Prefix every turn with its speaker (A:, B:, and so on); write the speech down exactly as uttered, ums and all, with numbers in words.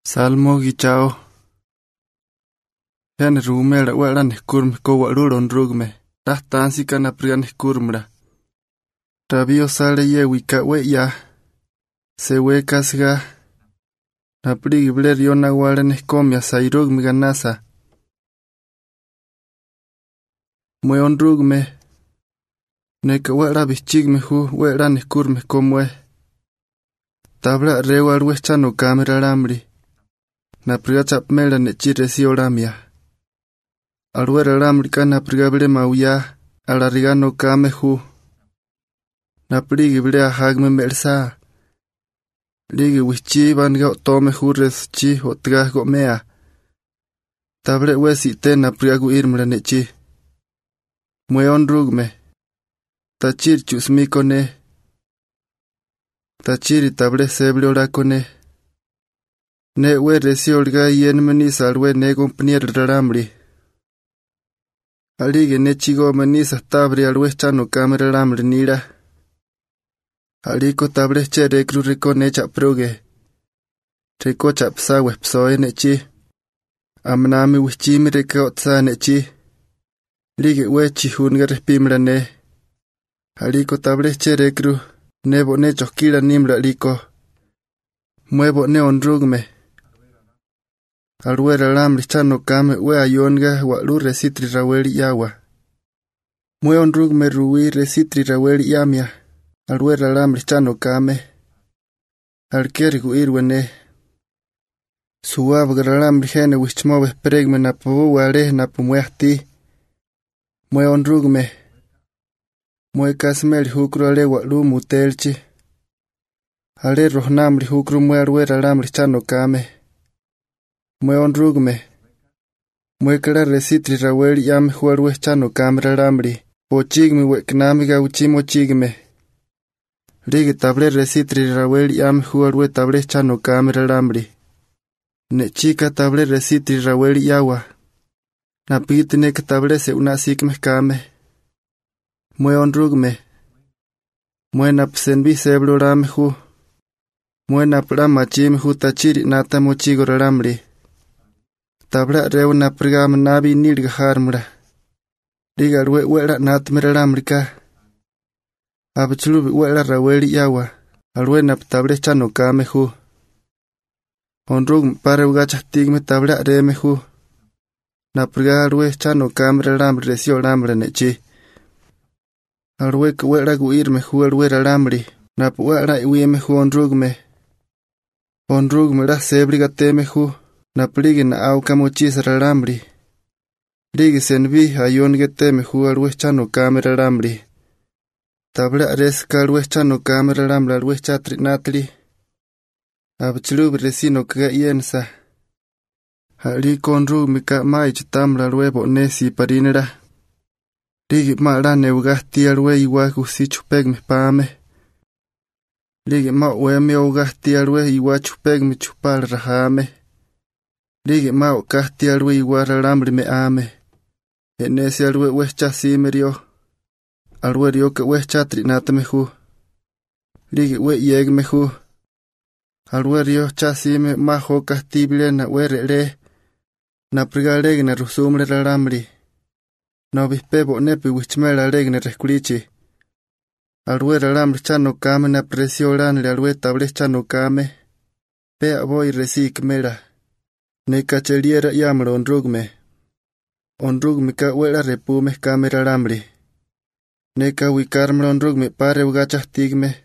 A: Salmo gichao. Hen rumera waran kurm ko waruron rugme. Rahtansi kana prian kurmra. Rabio sale ye wika we ya. Se we kasga. Na prigi bler yona waran komya sairugme ganasa. Mwe on rugme. Neka wera bichigme hu weran kurme komwe. Tabla rewar wechano kamera ramri. Na priga chap mela ne chire si oramia. Alwera ramri ka na priga bile mauya. Alarigano kame hu. Na prigi bile a hagme melsa. Ligi wichi banga tome hu res chi otga go mea. Table wesi te na priga gu irmla ne chi. Mwe on rugme. Tachir chusmi kone. Tachiri table seble orakone. Ne we resi olga yen menisa alwe ne companier ramri. Alige ne chigo menisa tabri alwe chano kamera ramri nira. Aliko table che rekru reko ne chaproge. Reko chapsa wepsoe ne chi. Amnami wichimi reko otsa ne chi. Lige we chihunga respimra ne. Aliko table che rekru. Nebo ne chokila nimra liko. Muevo ne onrugme. Alwera ramri chano kame we ayonga wa lu resitri raweli yawa. Mue onrugme ruwi resitri raweli yamia. Alwera ramri chano kame. Alkeri gu irwene. Suwav gara ramri hene wichmove pregme na povo wale na pumuehti. Mue onrugme. Mue kasmeli hukru ale wa lu mutelchi. Ale rohnamri hukru mue alwera ramri chano kame. Mue onrugme. Mue kara resitri raweli yame huarwe chano kamera ramri. Po chigme weknami ga uchimo chigme. Ligi table resitri raweli yame huarwe table chano kamera ramri. Ne chika table resitri raweli yawa. Na pitine ke table se una sikme kame. Mue onrugme. Mue napsenbi seblo rame hu. Mue napra machime hu tachiri nata mochigo ramri. Tabla reu na prigam nabi nilga harmura. Liga rwe wera natmira ramrika. Abchulubi wera raweli yawa. Alwe nap table chano kame hu. Onrugme pare ugacha tigme tabla reme hu. Napriga alwe chano kamera ramri resio ramra nechi. Alwe que wera gu irme hu alwera ramri. Nap wera iwime hu onrugme. Onrugme la sebriga teme hu. Na pligi na au kamochis ramri. Ligi senvi ayonge teme hu alwe chano kamera ramri. Tabla reska alwe chano kamera ramri alwe chatri natri. Abchilubi resino kaga yensa. Hali konru mika mai chitamra alwe bonesi parinera. Ligi ma la neugasti alwe iwa kusi chupegme pame. Ligi ma uemi augasti alwe iwa chupegme chupal rahame. Ligi ma okasti alwe iwa ramri me ame. Enesi alwe wecha simerio. Alwe rio ke wecha trinatame hu. Ligi we yegme hu. Alwe rio chasime ma hokasti bilena were le. Na prigaleg na rusumre ramri. No bispebo nepi wichmela legne reskulichi. Alwe ramri chano kame na presio lanle alwe table chano kame. Pea voy resik mera. Ne cacheliera yamro onrugme. Onrugme ka wera repume kamera ramri. Ne ka wikarmro onrugme pare ugacha tigme.